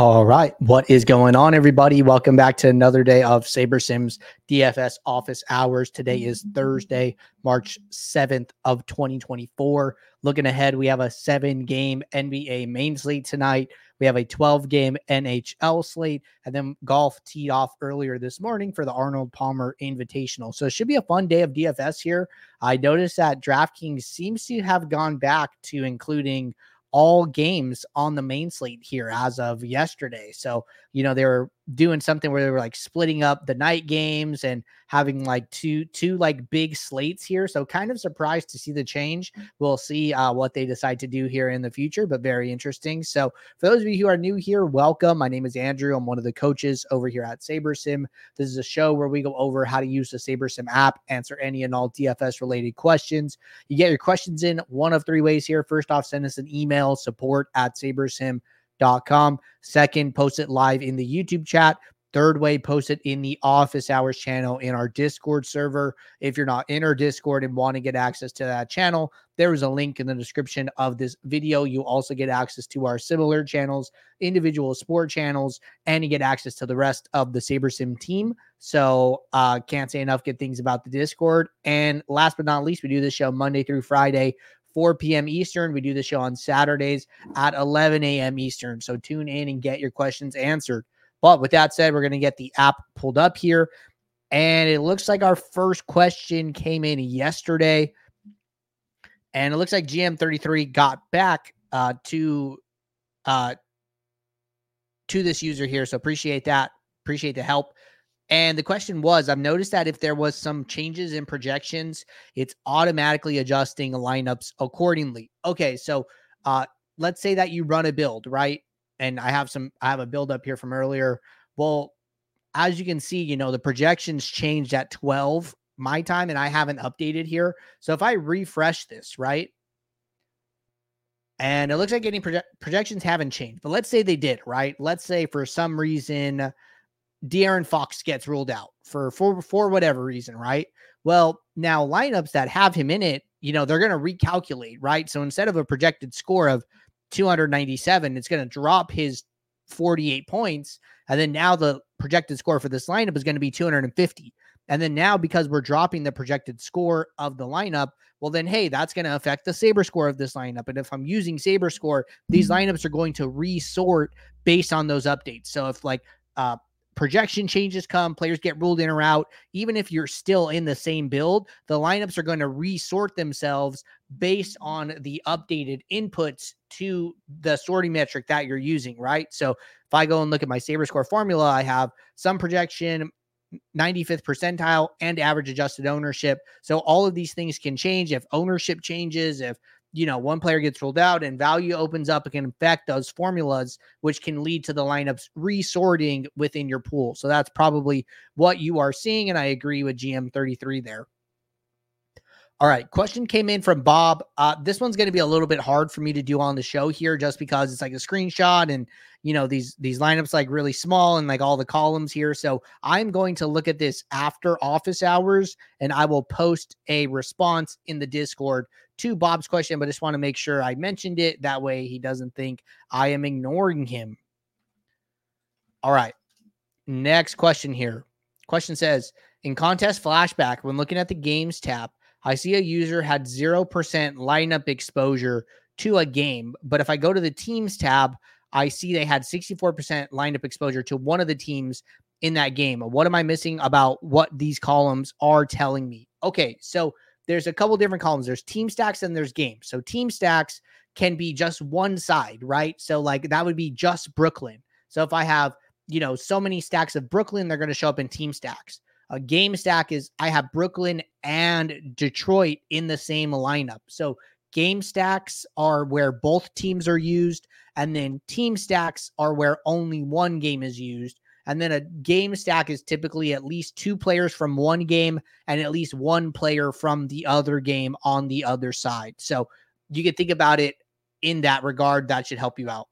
All right. What is going on, everybody? Welcome back to another day of SaberSims DFS office hours. Today is Thursday, March 7th of 2024. Looking ahead, we have a 7-game NBA main slate tonight. We have a 12-game NHL slate, and then golf teed off earlier this morning for the Arnold Palmer Invitational. So it should be a fun day of DFS here. I noticed that DraftKings seems to have gone back to including all games on the main slate here as of yesterday. So, they were doing something where they were like splitting up the night games and having like two like big slates here. So kind of surprised to see the change. We'll see what they decide to do here in the future, but very interesting. So for those of you who are new here, welcome. My name is Andrew. I'm one of the coaches over here at SaberSim. This is a show where we go over how to use the SaberSim app, answer any and all DFS related questions. You get your questions in one of three ways here. First off, send us an email, support@sabersim.com. Second, post it live in the YouTube chat. Third way, post it in the office hours channel in our Discord server. If you're not in our Discord and want to get access to that channel, there is a link in the description of this video. You also get access to our similar channels, individual sport channels, and you get access to the rest of the SaberSim team. So can't say enough good things about the Discord. And last but not least, we do this show Monday through Friday, 4 p.m. Eastern. We do the show on Saturdays at 11 a.m. Eastern. So tune in and get your questions answered. But with that said, we're going to get the app pulled up here. And it looks like our first question came in yesterday. And it looks like GM33 got back to this user here. So appreciate that. Appreciate the help. And the question was, I've noticed that if there was some changes in projections, it's automatically adjusting lineups accordingly. Okay, so let's say that you run a build, right? And I have a build up here from earlier. Well, as you can see, the projections changed at 12 my time, and I haven't updated here. So if I refresh this, right? And it looks like any projections haven't changed, but let's say they did, right? Let's say for some reason, De'Aaron Fox gets ruled out for whatever reason, right? Well, now lineups that have him in it, they're going to recalculate, right? So instead of a projected score of 297, it's going to drop his 48 points. And then now the projected score for this lineup is going to be 250. And then now, because we're dropping the projected score of the lineup, well, then, hey, that's going to affect the Saber score of this lineup. And if I'm using Saber score, these lineups are going to resort based on those updates. So if projection changes come, players get ruled in or out, even if you're still in the same build, the lineups are going to resort themselves based on the updated inputs to the sorting metric that you're using, right? So if I go and look at my Saber score formula, I have some projection, 95th percentile, and average adjusted ownership. So all of these things can change. If ownership changes, if one player gets ruled out and value opens up, it can affect those formulas, which can lead to the lineups resorting within your pool. So that's probably what you are seeing. And I agree with GM33 there. All right. Question came in from Bob. This one's going to be a little bit hard for me to do on the show here, just because it's like a screenshot and, these lineups like really small and like all the columns here. So I'm going to look at this after office hours, and I will post a response in the Discord to Bob's question, but I just want to make sure I mentioned it. That way he doesn't think I am ignoring him. All right. Next question here. Question says, in contest flashback, when looking at the games tab, I see a user had 0% lineup exposure to a game, but if I go to the teams tab, I see they had 64% lineup exposure to one of the teams in that game. What am I missing about what these columns are telling me? Okay, so there's a couple different columns. There's team stacks and there's games. So team stacks can be just one side, right? So like that would be just Brooklyn. So if I have, so many stacks of Brooklyn, they're going to show up in team stacks. A game stack is I have Brooklyn and Detroit in the same lineup. So game stacks are where both teams are used, and then team stacks are where only one game is used. And then a game stack is typically at least two players from one game and at least one player from the other game on the other side. So you can think about it in that regard. That should help you out.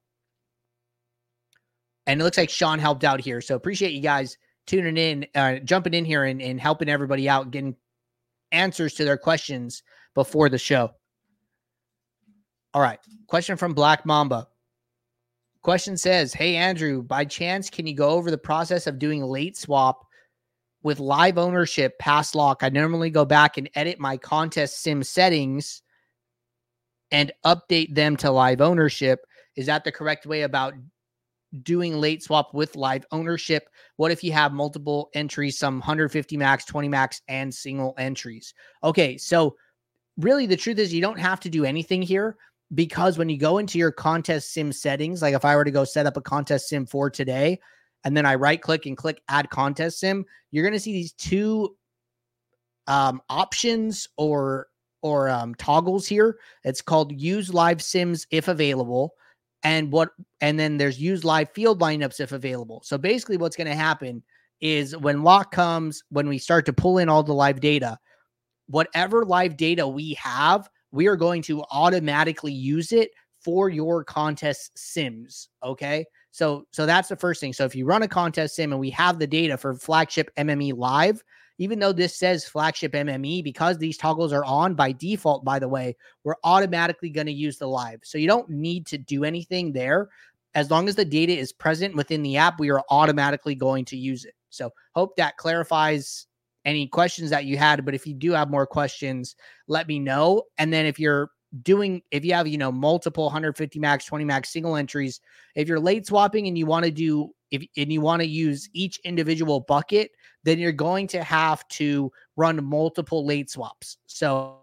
And it looks like Sean helped out here. So appreciate you guys tuning in, jumping in here and helping everybody out, getting answers to their questions before the show. All right. Question from Black Mamba. Question says, hey, Andrew, by chance, can you go over the process of doing late swap with live ownership past lock? I normally go back and edit my contest sim settings and update them to live ownership. Is that the correct way about doing late swap with live ownership? What if you have multiple entries, some 150 max, 20 max, and single entries? Okay, so really the truth is you don't have to do anything here, because when you go into your contest sim settings, like if I were to go set up a contest sim for today, and then I right click and click add contest sim, you're going to see these two options or toggles here. It's called use live sims if available, and then there's use live field lineups if available. So basically what's going to happen is when lock comes, when we start to pull in all the live data, whatever live data we have, we are going to automatically use it for your contest sims. Okay. So that's the first thing. So if you run a contest sim and we have the data for flagship MME live, even though this says flagship MME, because these toggles are on by default, by the way, we're automatically going to use the live. So you don't need to do anything there. As long as the data is present within the app, we are automatically going to use it. So hope that clarifies any questions that you had. But if you do have more questions, let me know. And then if you have, multiple 150 max, 20 max single entries, if you're late swapping and you want to use each individual bucket, then you're going to have to run multiple late swaps. So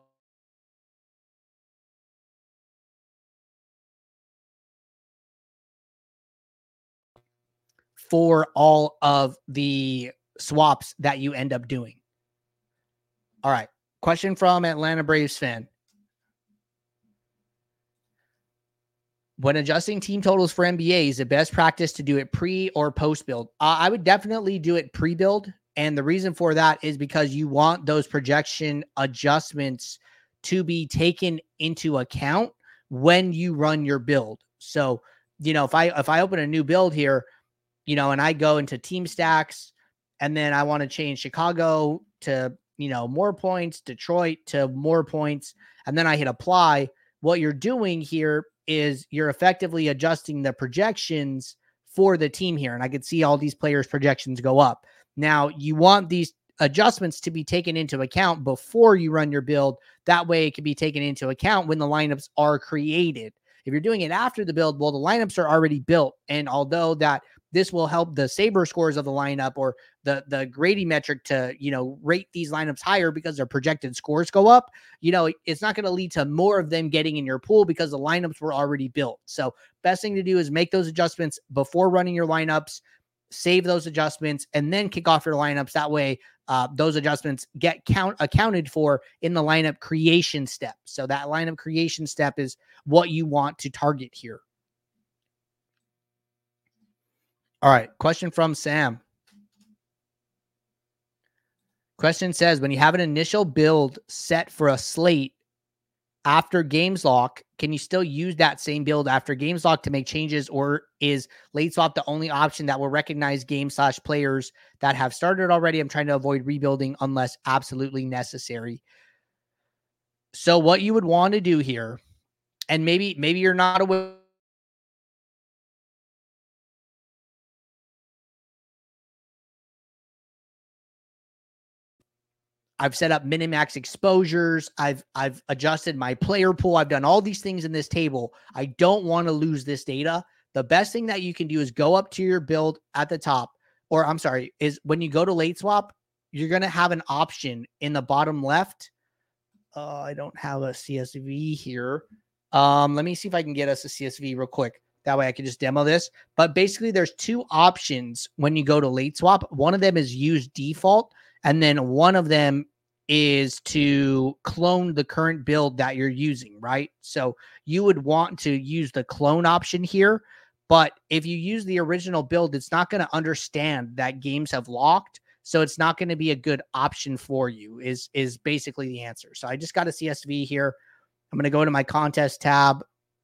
for all of the swaps that you end up doing. All right. Question from Atlanta Braves fan. When adjusting team totals for NBA, is the best practice to do it pre or post build? I would definitely do it pre build. And the reason for that is because you want those projection adjustments to be taken into account when you run your build. So, if I open a new build here, and I go into team stacks, and then I want to change Chicago to, more points, Detroit to more points, and then I hit apply, what you're doing here is you're effectively adjusting the projections for the team here. And I could see all these players' projections go up. Now, you want these adjustments to be taken into account before you run your build. That way it can be taken into account when the lineups are created. If you're doing it after the build, well, the lineups are already built. And although that this will help the Saber scores of the lineup or the Grady metric to, rate these lineups higher because their projected scores go up, it's not going to lead to more of them getting in your pool because the lineups were already built. So best thing to do is make those adjustments before running your lineups, save those adjustments, and then kick off your lineups. That way, those adjustments get accounted for in the lineup creation step. So that lineup creation step is what you want to target here. All right. Question from Sam. Question says, when you have an initial build set for a slate after games lock, can you still use that same build after games lock to make changes, or is late swap the only option that will recognize game/players that have started already? I'm trying to avoid rebuilding unless absolutely necessary. So what you would want to do here, and maybe you're not aware, I've set up minimax exposures. I've adjusted my player pool. I've done all these things in this table. I don't want to lose this data. The best thing that you can do is go up to your build at the top, or I'm sorry, is when you go to late swap, you're going to have an option in the bottom left. I don't have a CSV here. Let me see if I can get us a CSV real quick. That way I can just demo this. But basically there's two options when you go to late swap. One of them is use default, and then one of them is to clone the current build that you're using, right? So you would want to use the clone option here. But if you use the original build, it's not going to understand that games have locked. So it's not going to be a good option for you is basically the answer. So I just got a CSV here. I'm going to go to my contest tab.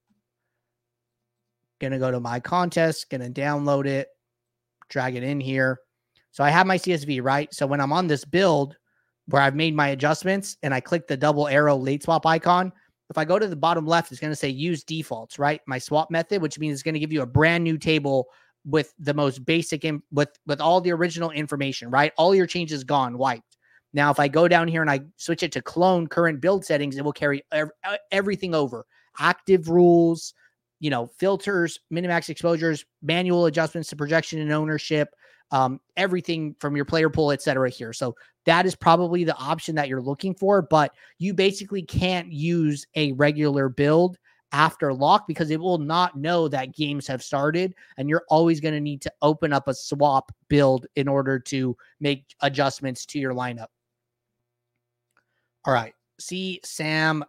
Going to go to my contest, going to download it, drag it in here. So I have my CSV, right? So when I'm on this build where I've made my adjustments and I click the double arrow late swap icon, if I go to the bottom left, it's going to say use defaults, right? My swap method, which means it's going to give you a brand new table with the most basic, with all the original information, right? All your changes gone, wiped. Now, if I go down here and I switch it to clone current build settings, it will carry everything over. Active rules, filters, minimax exposures, manual adjustments to projection and ownership, everything from your player pool, et cetera here. So that is probably the option that you're looking for, but you basically can't use a regular build after lock because it will not know that games have started, and you're always going to need to open up a swap build in order to make adjustments to your lineup. All right. See Sam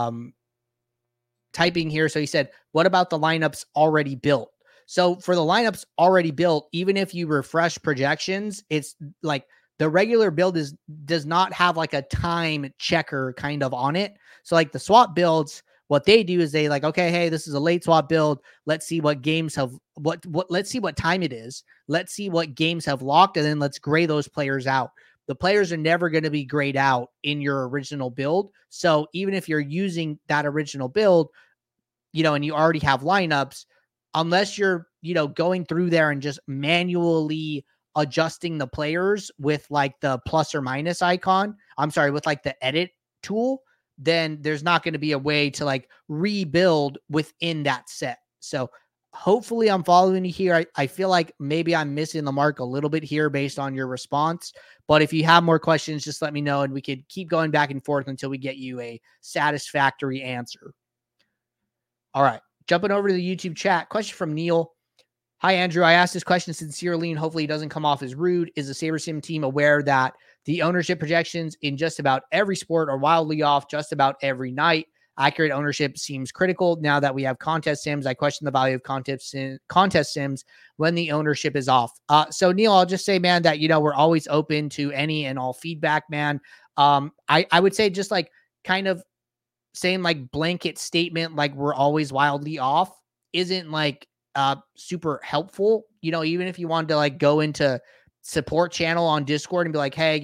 typing here. So he said, what about the lineups already built? So for the lineups already built, even if you refresh projections, it's like the regular build does not have like a time checker kind of on it. So like the swap builds, what they do is they like, okay, hey, this is a late swap build. Let's see what games have let's see what time it is. Let's see what games have locked, and then let's gray those players out. The players are never going to be grayed out in your original build. So even if you're using that original build, and you already have lineups, unless you're, going through there and just manually adjusting the players with like the plus or minus icon, with like the edit tool, then there's not going to be a way to like rebuild within that set. So hopefully I'm following you here. I feel like maybe I'm missing the mark a little bit here based on your response, but if you have more questions, just let me know and we could keep going back and forth until we get you a satisfactory answer. All right. Jumping over to the YouTube chat. Question from Neil. Hi, Andrew. I asked this question sincerely and hopefully it doesn't come off as rude. Is the SaberSim team aware that the ownership projections in just about every sport are wildly off just about every night? Accurate ownership seems critical. Now that we have contest sims, I question the value of contest sims when the ownership is off. So Neil, I'll just say, man, that, we're always open to any and all feedback, man. I would say just like kind of saying like blanket statement, like we're always wildly off isn't like super helpful. Even if you wanted to like go into support channel on Discord and be like, hey,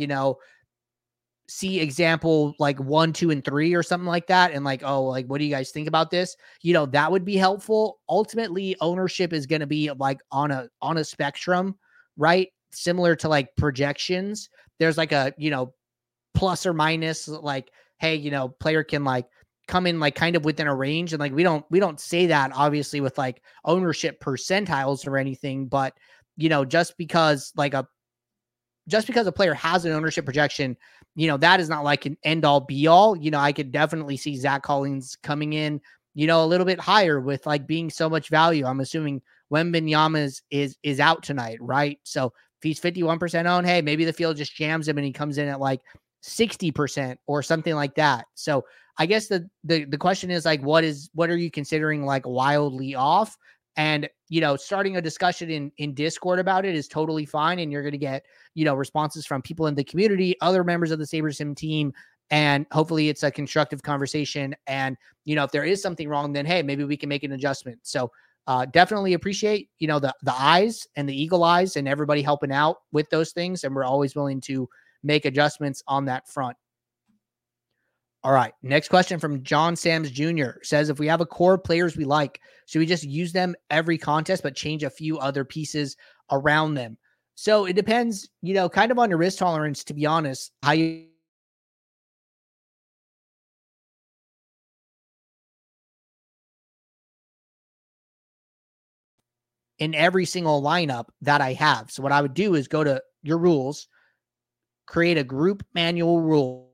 see example like 1, 2, and 3 or something like that. And like, oh, like, what do you guys think about this? That would be helpful. Ultimately, ownership is going to be like on a spectrum, right? Similar to like projections. There's like a, plus or minus, like, hey, player can like come in like kind of within a range. And like, we don't say that obviously with like ownership percentiles or anything, but just because a player has an ownership projection, that is not like an end all be all. I could definitely see Zach Collins coming in, a little bit higher with like being so much value. I'm assuming Wembanyama is out tonight, right? So if he's 51% owned, hey, maybe the field just jams him and he comes in at like 60% or something like that. So I guess the question is like, what are you considering like wildly off? And, starting a discussion in Discord about it is totally fine. And you're going to get, responses from people in the community, other members of the SaberSim team. And hopefully it's a constructive conversation. And, if there is something wrong, then, hey, maybe we can make an adjustment. So definitely appreciate, the eyes and the eagle eyes and everybody helping out with those things. And we're always willing to make adjustments on that front. All right. Next question from John Sams Jr. says, if we have a core of players we like, should we just use them every contest, but change a few other pieces around them? So it depends, kind of on your risk tolerance, to be honest, how you in every single lineup that I have. So what I would do is go to your rules, create a group manual rule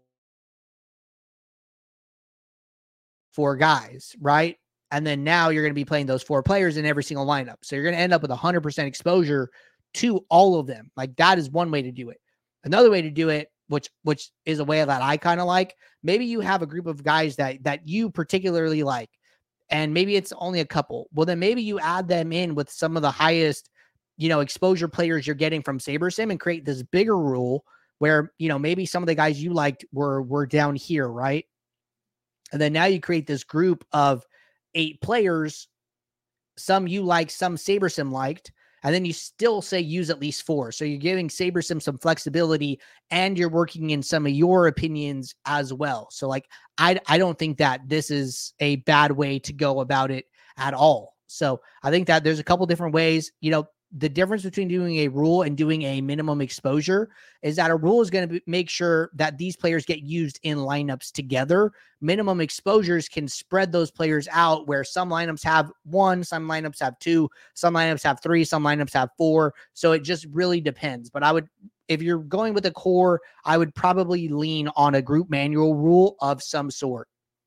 for guys, right? And then now you're going to be playing those 4 players in every single lineup. So you're going to end up with 100% exposure to all of them. Like that is one way to do it. Another way to do it, which is a way that I kind of like, maybe you have a group of guys that you particularly like, and maybe it's only a couple. Well, then maybe you add them in with some of the highest, exposure players you're getting from SaberSim and create this bigger rule where, maybe some of the guys you liked were down here, right? And then now you create this group of 8 players, some you like, some SaberSim liked, And then you still say use at least 4. So you're giving SaberSim some flexibility and you're working in some of your opinions as well. So like, I don't think that this is a bad way to go about it at all. So I think that there's a couple different ways. The difference between doing a rule and doing a minimum exposure is that a rule is going to make sure that these players get used in lineups together. Minimum exposures can spread those players out where some lineups have 1, some lineups have 2, some lineups have 3, some lineups have 4. So it just really depends. But if you're going with a core, I would probably lean on a group manual rule of some sort.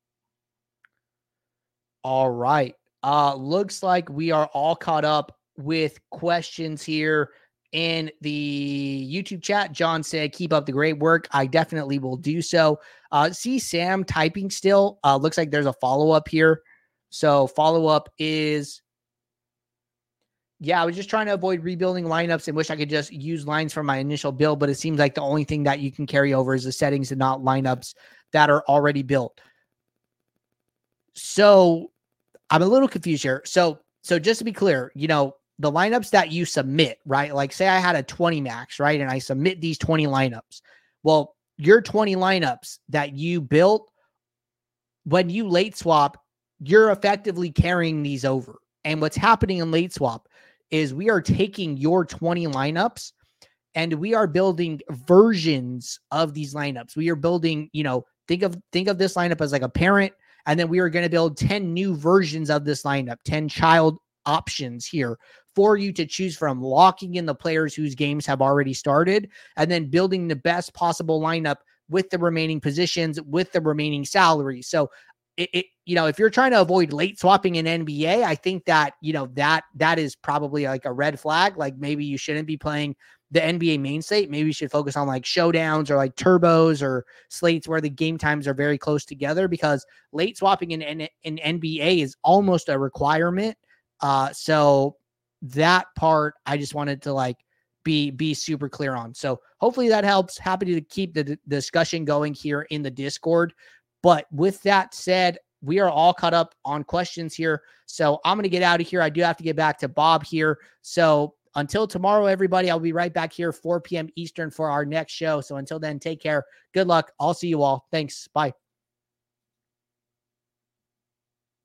All right. Looks like we are all caught up with questions here in the YouTube chat. John said, keep up the great work. I definitely will do so. See Sam typing still. Looks like there's a follow-up here. So follow-up is, yeah, I was just trying to avoid rebuilding lineups and wish I could just use lines from my initial build, but it seems like the only thing that you can carry over is the settings and not lineups that are already built. So I'm a little confused here. So just to be clear, the lineups that you submit, right? Like say I had a 20 max, right? And I submit these 20 lineups. Well, your 20 lineups that you built, when you late swap, you're effectively carrying these over. And what's happening in late swap is we are taking your 20 lineups and we are building versions of these lineups. We are building, think of this lineup as like a parent, and then we are going to build 10 new versions of this lineup, 10 child options here for you to choose from, locking in the players whose games have already started, and then building the best possible lineup with the remaining positions, with the remaining salaries. So if you're trying to avoid late swapping in NBA, I think that, that is probably like a red flag. Like maybe you shouldn't be playing the NBA main slate. Maybe you should focus on like showdowns or like turbos or slates where the game times are very close together, because late swapping in NBA is almost a requirement. So that part I just wanted to like be super clear on. So hopefully that helps. Happy to keep the discussion going here in the Discord. But with that said, we are all caught up on questions here. So I'm going to get out of here. I do have to get back to Bob here. So until tomorrow, everybody, I'll be right back here, 4 p.m. Eastern for our next show. So until then, take care. Good luck. I'll see you all. Thanks. Bye.